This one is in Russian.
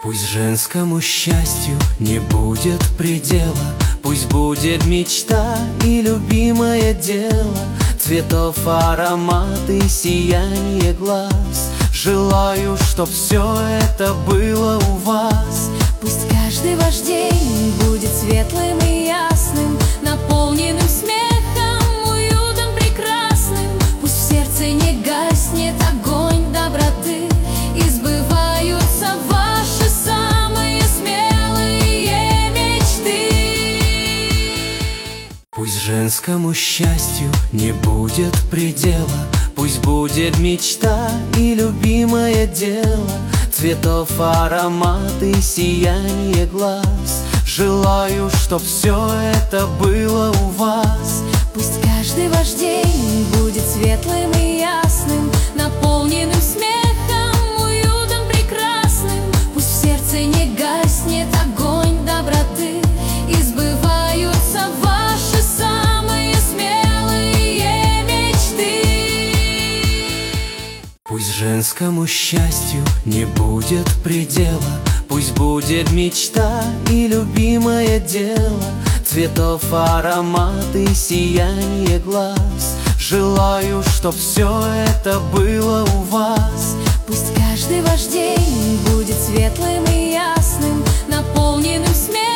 Пусть женскому счастью не будет предела, пусть будет мечта и любимое дело, цветов аромат и сияние глаз. Желаю, чтоб все это было у вас. Пусть каждый ваш день будет светлым и ясным, наполненным смехом, уютом прекрасным. Пусть в сердце не гаснет огонь доброты, и сбываются ваши самые смелые мечты. Пусть женскому счастью не будет предела, пусть будет мечта и любимое дело, цветов аромат и сияние глаз. Желаю, чтоб все это было у вас. Пусть каждый ваш день будет светлым и ясным, наполненным смехом, уютом прекрасным. Пусть в сердце не гаснет огонь доброты, и сбываются ваши самые смелые мечты. Пусть женскому счастью не будет предела, пусть будет мечта и любимое дело, цветов аромат и сияние глаз. Желаю, чтоб все это было у вас. Пусть каждый ваш день будет светлым и ясным, наполненным смехом,